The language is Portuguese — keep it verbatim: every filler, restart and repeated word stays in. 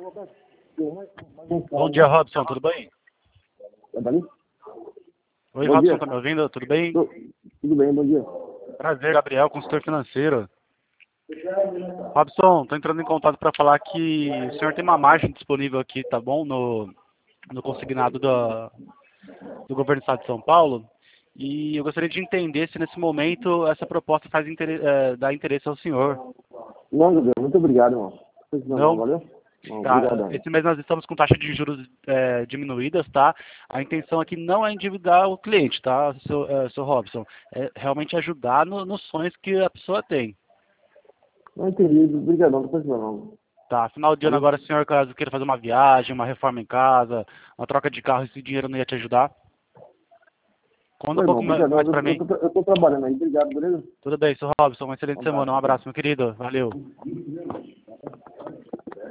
Bom dia, Robson, tudo bem? Tá bem? Oi, Bom Robson, dia. tá me ouvindo? Tudo bem? Tô- Tudo bem, bom dia. Prazer, Gabriel, consultor financeiro. Robson, tô entrando em contato para falar que o senhor tem uma margem disponível aqui, tá bom? No, no consignado da, do governo do estado de São Paulo. E eu gostaria de entender se nesse momento essa proposta faz inter, eh, dá interesse ao senhor. Não, Gabriel, muito obrigado, irmão. Não, não, Não? valeu? Não, Tá, obrigadão. esse mês nós estamos com taxa de juros eh, diminuídas, tá? A intenção aqui não é endividar o cliente, tá, seu, eh, seu Robson? É realmente ajudar no- nos sonhos que a pessoa tem. Não entendi, obrigadão, depois não. Tá, final de ano Valeu? agora, senhor, caso queira fazer uma viagem, uma reforma em casa, uma troca de carro, esse dinheiro não ia te ajudar? Conta Ô, um irmão, pouco ma- obrigadão. mais Eu, pra eu, mim. tô, eu tô trabalhando aí, obrigado, beleza? Tudo bem, seu Robson, uma excelente Então tá, semana. Um tchau, abraço, tchau. meu querido. Valeu.